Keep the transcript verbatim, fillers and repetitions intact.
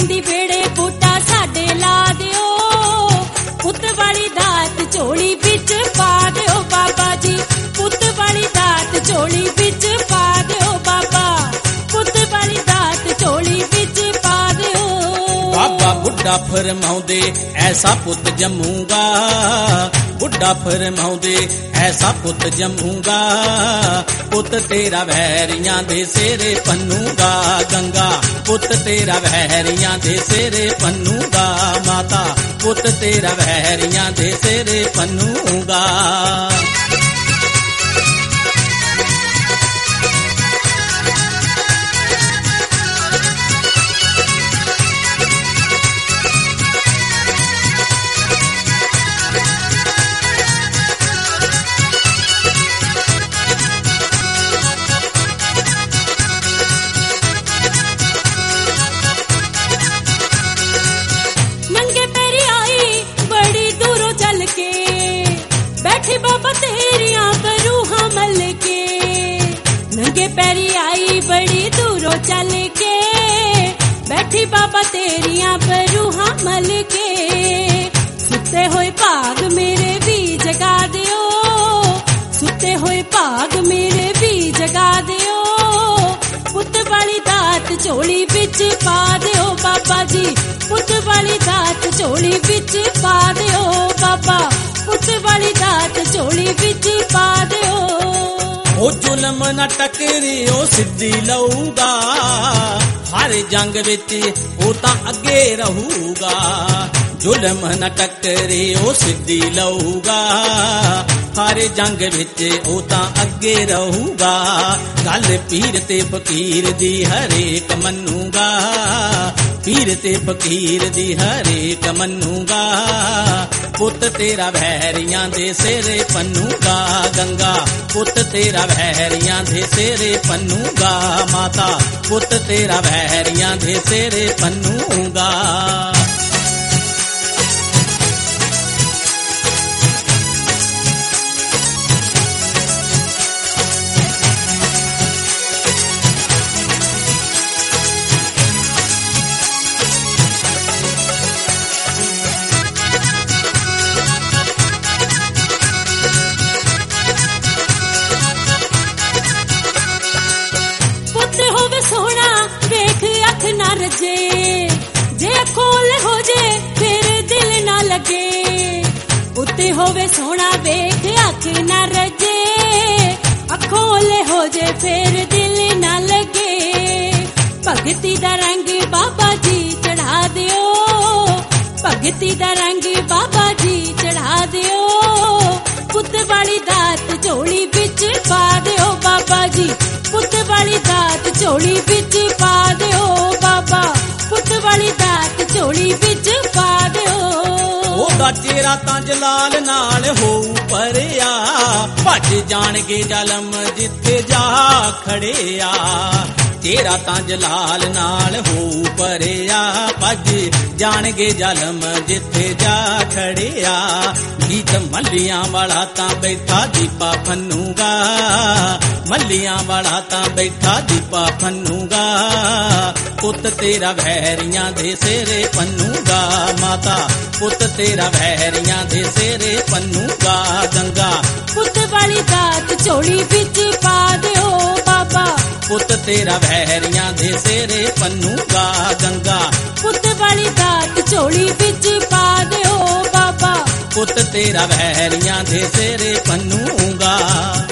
ਕਹਿੰਦੀ ਬੇੜੇ ਬੂਟਾ ਸਾਡੇ ਲਾ ਦਿਓ, ਪੁੱਤ ਵਾਲੀ ਦਾਤ ਝੋਲੀ ਵਿੱਚ ਪਾ ਦਿਓ ਬਾਬਾ ਜੀ, ਪੁੱਤ ਵਾਲੀ ਦਾਤ ਝੋਲੀ ਵਿੱਚ ਪਾ ਦਿਓ ਬਾਬਾ, ਪੁੱਤ ਵਾਲੀ ਦਾਤ ਝੋਲੀ ਵਿੱਚ ਪਾ ਦਿਓ। ਬਾਬਾ ਬੁੱਢਾ ਫਰਮਾਉਂਦੇ ਐਸਾ ਪੁੱਤ ਜੰਮੂਗਾ, ਬੁੱਢਾ ਫਰਮਾਉਂਦੇ ਐਸਾ ਪੁੱਤ ਜੰਮੂਗਾ, ਪੁੱਤ ਤੇਰਾ ਵੈਰੀਆਂ ਦੇ ਸਿਰੇ ਪੰਨੂਗਾ ਗੰਗਾ, ਪੁੱਤ ਤੇਰਾ ਵੈਰੀਆਂ ਦੇ ਸਿਰੇ ਪੰਨੂਗਾ ਮਾਤਾ, ਪੁੱਤ ਤੇਰਾ ਵੈਰੀਆਂ ਦੇ ਸਿਰੇ ਪੰਨੂਗਾ। बैठी बाबा तेरिया बरूहा मल के, नंगे पैरी आई बड़ी दूरों चल के, बैठी बाबा तेरिया बरूहा मल के, सुते होए भाग मेरे भी जगा दियो, सुते होए भाग मेरे भी जगा दियो, पुत वाली दात झोली बिच पा दियो बाबा जी, पुत वाली दात झोली बिच पा दियो बाबा, पुत वाली दात झोली बिच पा दियो। ओ जुल्म न टकरियो सिद्धी लऊगा, हर जंग विच ओ तां अगे रहूगा, जुल्म न टकरियो सिद्धी लऊगा, हर जंग विच ओ तां अगे रहूगा, गल पीर ते फकीर दी हरेक मन्नूगा, पीर ते फकीर दी हरेक मन्नूगा, पुत तेरा वैरियां दे सिरे पन्नूगा गंगा, पुत तेरा वैरियां दे सिरे पन्नूगा माता, पुत तेरा वैरियां दे सिरे पन्नूगा। सोना देख अख ना रजे, जे खोल हो जे फिर दिल ना लगे, उत्ते होवे सोना देख अख ना रजे, अखोल हो जे फिर दिल ना लगे, भगती दा रंग बाबा जी चढ़ा दियो, भगती दा रंग बाबा जी चढ़ा दियो, पुत वाली दात झोली बिच पा दियो बाबा जी, पुत वाली दात झोली बिच पा दियो बाबा, पुत वाली दात झोली बिच पा दियो। ओदा चेहरा तां जलाल नाल होऊ परिया, भज जाणगे जलम जिथे जा खड़िया, चेहरा तां जलाल नाल होऊ परिया, भज जाणगे जलम जिथे जा खड़िया, गीत मल्लियां वाला तां बैठा दीपा फन्नूगा, मल्लियां वाला तां बैठा दीपा फन्नूगा, पुत तेरा वैरियां दे सिरे पन्नूगा माता, पुत तेरा वैरियां दे सिरे पन्नूगा गंगा, पुत वाली दात झोली बिच पा दियो बाबा, पुत तेरा वैरियां दे सिरे पन्नूगा गंगा, पुत वाली दात झोली बिच पा दियो बाबा, पुत तेरा वैरियां दे सिरे पन्नूगा।